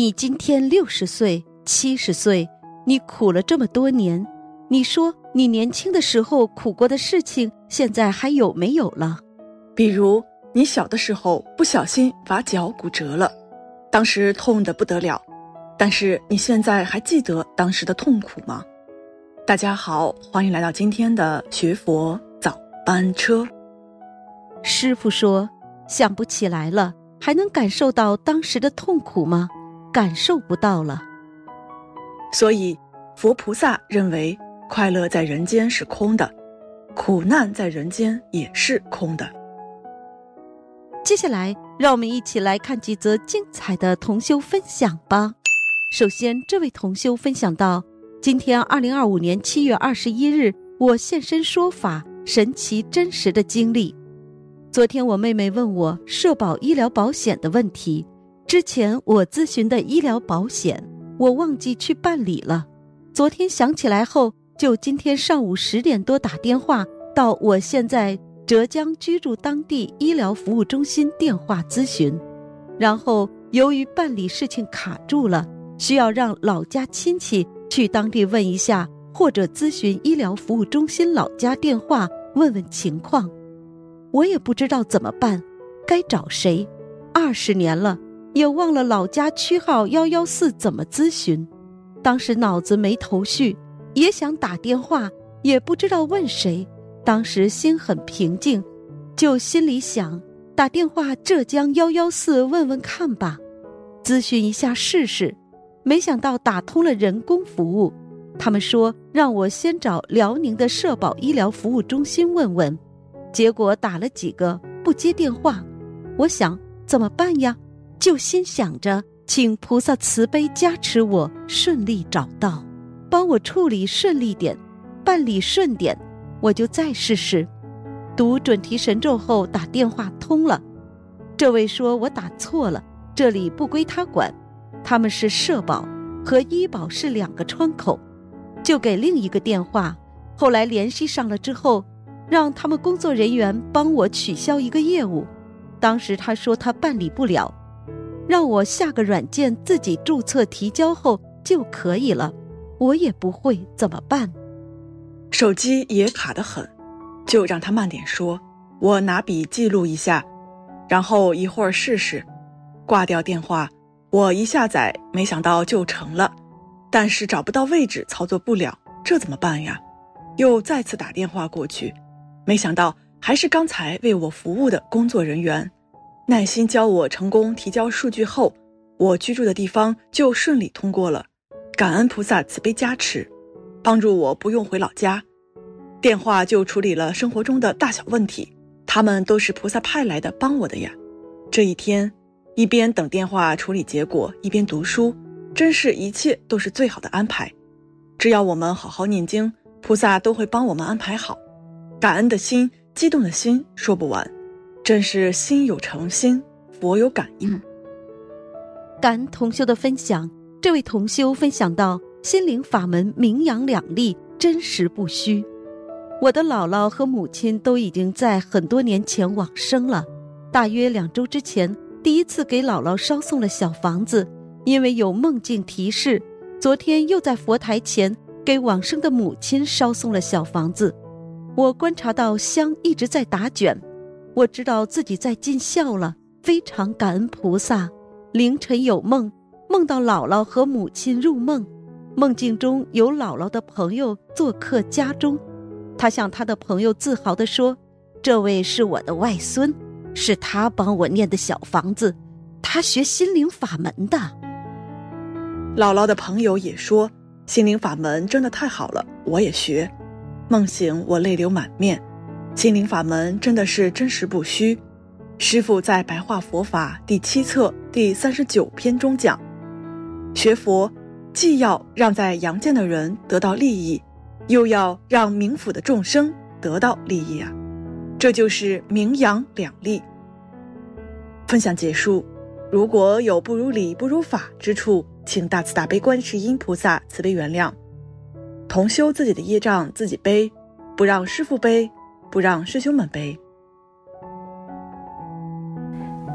你今天60岁、70岁，你苦了这么多年，你说你年轻的时候苦过的事情，现在还有没有了？ 比如你小的时候不小心把脚骨折了，当时痛得不得了，但是你现在还记得当时的痛苦吗？大家好，欢迎来到今天的学佛早班车。 师父说，想不起来了，还能感受到当时的痛苦吗？感受不到了。 所以佛菩萨认为快乐在人间是空的，苦难在人间也是空的。 接下来让我们一起来看几则精彩的同修分享吧。首先，这位同修分享到，今天2025年7月21日，我现身说法，神奇真实的经历。昨天我妹妹问我社保医疗保险的问题，之前我咨询的医疗保险我忘记去办理了，昨天想起来后，就今天上午10点多打电话到我现在浙江居住当地医疗服务中心电话咨询，然后由于办理事情卡住了，需要让老家亲戚去当地问一下，或者咨询医疗服务中心老家电话问问情况。我也不知道怎么办，该找谁，20年了也忘了老家区号114怎么咨询，当时脑子没头绪，也想打电话，也不知道问谁，当时心很平静，就心里想打电话浙江114问问看吧，咨询一下试试。没想到打通了人工服务，他们说让我先找辽宁的社保医疗服务中心问问，结果打了几个不接电话，我想怎么办呀？就心想着请菩萨慈悲加持我顺利找到，帮我处理顺利点，办理顺点，我就再试试。读准提神咒后打电话通了，这位说我打错了，这里不归他管，他们是社保和医保是2个窗口，就给另一个电话，后来联系上了之后，让他们工作人员帮我取消一个业务，当时他说他办理不了，让我下个软件自己注册提交后就可以了，我也不会怎么办？ 手机也卡得很，就让他慢点说，我拿笔记录一下，然后一会儿试试。挂掉电话，我一下载，没想到就成了，但是找不到位置操作不了，这怎么办呀？又再次打电话过去，没想到还是刚才为我服务的工作人员，耐心教我成功提交数据后，我居住的地方就顺利通过了，感恩菩萨慈悲加持，帮助我不用回老家。电话就处理了生活中的大小问题，他们都是菩萨派来的帮我的呀。这一天一边等电话处理结果，一边读书，真是一切都是最好的安排。只要我们好好念经，菩萨都会帮我们安排好。感恩的心，激动的心说不完，真是心有诚心，佛有感应。 感恩同修的分享，这位同修分享到，心灵法门名扬两利，真实不虚。我的姥姥和母亲都已经在很多年前往生了，大约2周之前，第一次给姥姥烧送了小房子，因为有梦境提示，昨天又在佛台前给往生的母亲烧送了小房子。我观察到香一直在打卷，我知道自己在尽孝了，非常感恩菩萨。凌晨有梦，梦到姥姥和母亲入梦，梦境中有姥姥的朋友做客家中，他向他的朋友自豪地说，这位是我的外孙，是他帮我念的小房子，他学心灵法门的。 姥姥的朋友也说，心灵法门真的太好了，我也学。梦醒我泪流满面，心灵法门真的是真实不虚。师父在白话佛法第7册第39篇中讲，学佛既要让在阳间的人得到利益，又要让冥府的众生得到利益啊，这就是名扬两利。分享结束，如果有不如理不如法之处，请大慈大悲观世音菩萨慈悲原谅。同修自己的业障自己背，不让师父背，不让师兄们背。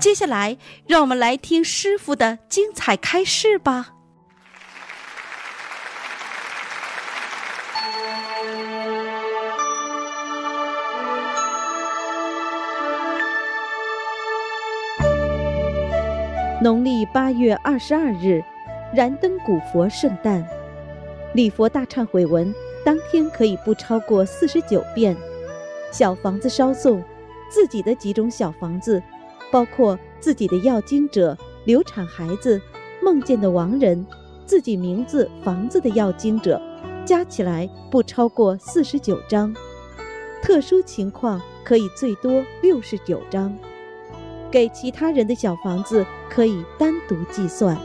接下来，让我们来听师父的精彩开示吧。农历8月22日，燃灯古佛圣诞。礼佛大忏悔文当天可以不超过49遍。小房子烧送，自己的几种小房子，包括自己的要经者、流产孩子、梦见的亡人、自己名字、房子的要经者，加起来不超过49张。特殊情况可以最多69张。给其他人的小房子可以单独计算。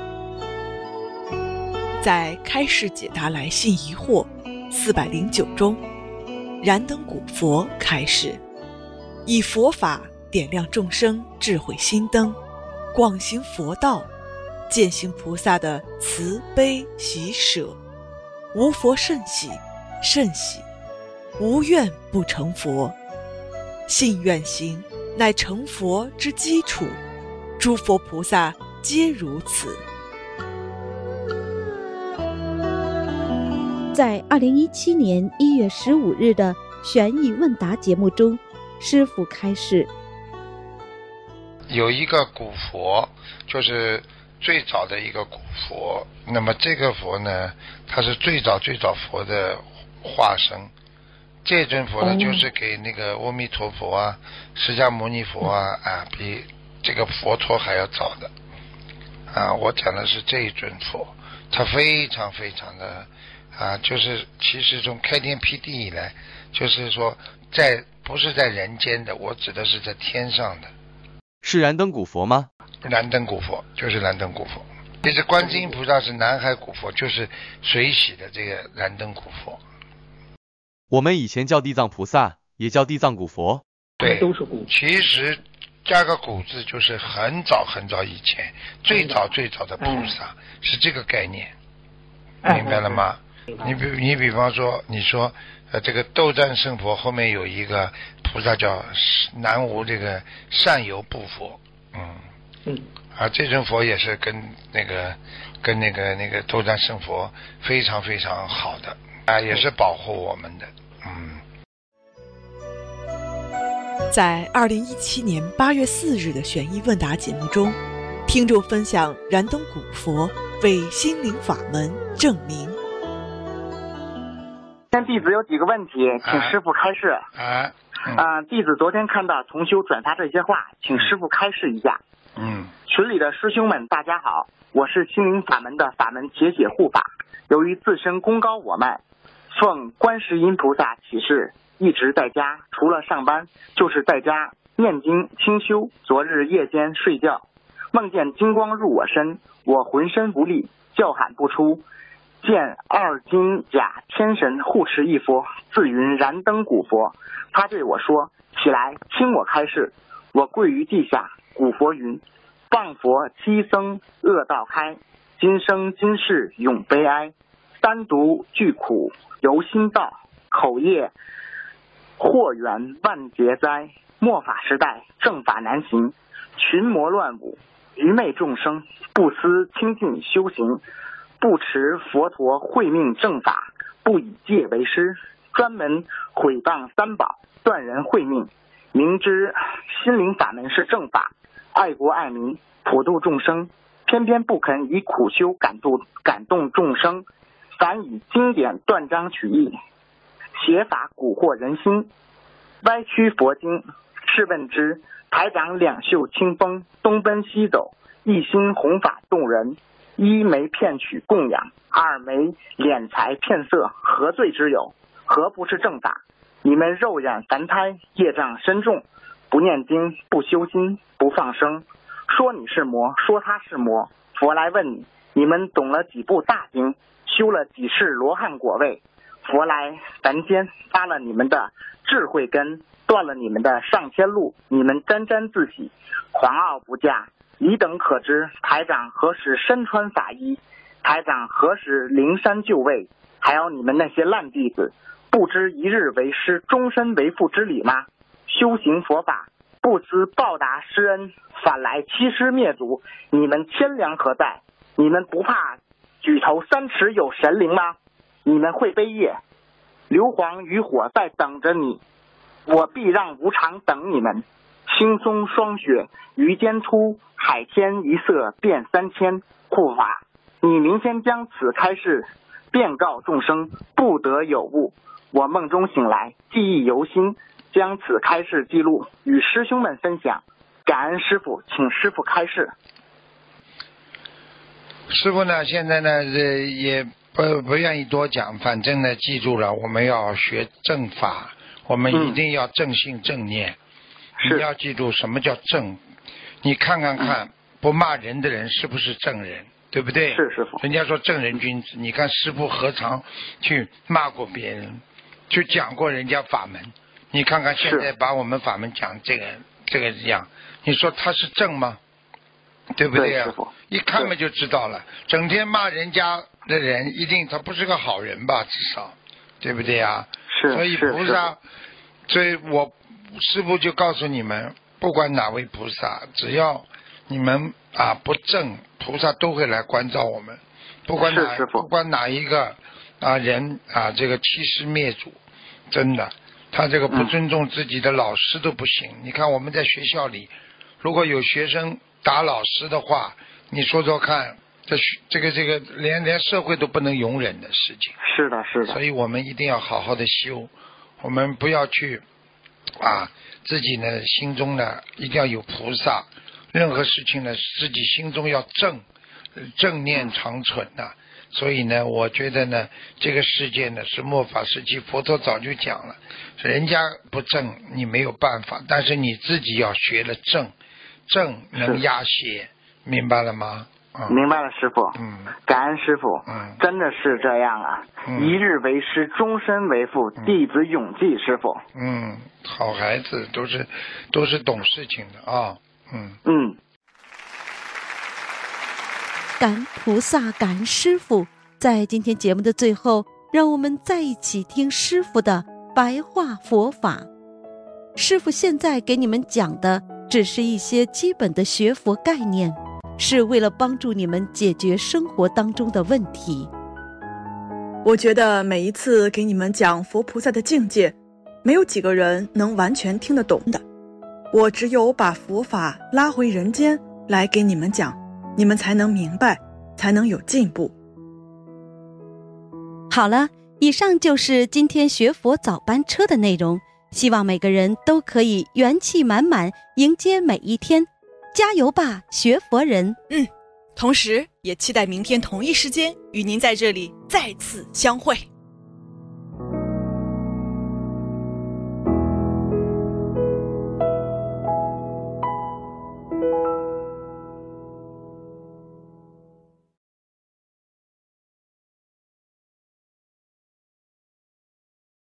在开示解答来信疑惑409中，燃灯古佛开示，以佛法点亮众生智慧心灯，广行佛道，践行菩萨的慈悲喜舍。无佛甚喜，甚喜，无愿不成佛。信愿行乃成佛之基础，诸佛菩萨皆如此。 在2017年1月15日的悬疑问答节目中，师父开示， 有一个古佛，就是最早的一个古佛，那么这个佛呢，它是最早佛的化身。这尊佛呢，就是给那个阿弥陀佛啊、释迦牟尼佛啊比这个佛陀还要早的我讲的是这一尊佛，它非常非常的就是其实从开天辟地以来，就是说不是在人间的，我指的是在天上的。 是燃灯古佛吗？ 燃灯古佛就是燃灯古佛。其实观世音菩萨是南海古佛，就是水洗的这个燃灯古佛。 我们以前叫地藏菩萨，也叫地藏古佛。 对，都是古。其实加个古字就是很早很早以前，最早的菩萨是这个概念，明白了吗？你比方说，你说这个斗战胜佛后面有一个菩萨叫南无这个善游不佛，这尊佛也是跟那个斗战胜佛非常非常好的也是保护我们的。 在2017年8月4日的悬疑问答节目中，听众分享燃灯古佛为心灵法门证明。 弟子有几个问题，请师父开示。弟子昨天看到同修转发这些话，请师父开示一下。群里的师兄们大家好，我是心灵法门的法门解解护法。由于自身功高我慢，奉观世音菩萨启示，一直在家，除了上班就是在家念经清修。昨日夜间睡觉，梦见金光入我身，我浑身无力，叫喊不出。见2金甲天神护持一佛，自云燃灯古佛。他对我说，起来听我开示。我跪于地下，古佛云，谤佛七僧恶道开，今生今世永悲哀。三毒俱苦由心造，口业祸源万劫灾。末法时代正法难行，群魔乱舞，愚昧众生不思清净修行，不持佛陀慧命正法，不以戒为师，专门毁谤三宝，断人慧命。明知心灵法门是正法，爱国爱民，普度众生，偏偏不肯以苦修感动众生，反以经典断章取义，邪法蛊惑人心，歪曲佛经。试问之，台长两袖清风，东奔西走，一心弘法动人，一没骗取供养，二没敛财骗色，何罪之有？何不是正法？你们肉染凡胎，业障深重，不念经，不修心，不放生，说你是魔，说他是魔。佛来问你，你们懂了几部大经，修了几世罗汉果位？佛来凡间发了你们的智慧根，断了你们的上天路，你们沾沾自喜，狂傲不驾。汝等可知台长何时身穿法衣？台长何时灵山就位？还有你们那些烂弟子，不知一日为师，终身为父之理吗？修行佛法不知报答施恩，反来欺师灭祖，你们天良何在？你们不怕举头三尺有神灵吗？你们会悲业，硫磺与火在等着你，我必让无常等你们。青松霜雪于间出，海天一色变三千。护法，你明天将此开示，便告众生不得有误。我梦中醒来，记忆犹新，将此开示记录与师兄们分享。感恩师父，请师父开示。 师父呢，现在呢也不愿意多讲，反正呢记住了，我们要学正法，我们一定要正信正念。你要记住什么叫正，你看看不骂人的人是不是正人，对不对？ 是师父。 人家说正人君子，你看师父何尝去骂过别人，去讲过人家法门？你看看现在把我们法门讲这个样，你说他是正吗？对不对啊？一看嘛就知道了。整天骂人家的人，一定他不是个好人吧？至少，对不对啊？ 是。 所以菩萨，所以我师父就告诉你们，不管哪位菩萨，只要你们不正，菩萨都会来关照我们。不管哪一个人这个欺师灭祖，真的，他这个不尊重自己的老师都不行。你看我们在学校里，如果有学生打老师的话，你说说看，这个连社会都不能容忍的事情。 是的，是的。 所以我们一定要好好的修，我们不要去自己呢心中呢一定要有菩萨，任何事情呢自己心中要正念长存的。所以呢，我觉得呢，这个世界呢是末法时期，佛陀早就讲了，人家不正你没有办法，但是你自己要学了正能压邪，明白了吗？ 明白了，师父。感恩师父。真的是这样啊。一日为师，终身为父，弟子永记师父。 好孩子都是懂事情的啊。 感恩菩萨，感恩师父。在今天节目的最后，让我们再一起听师父的白话佛法。师父现在给你们讲的只是一些基本的学佛概念，是为了帮助你们解决生活当中的问题。 我觉得每一次给你们讲佛菩萨的境界，没有几个人能完全听得懂的。我只有把佛法拉回人间来给你们讲，你们才能明白，才能有进步。 好了，以上就是今天学佛早班车的内容，希望每个人都可以元气满满迎接每一天。加油吧，学佛人！ 同时也期待明天同一时间与您在这里再次相会。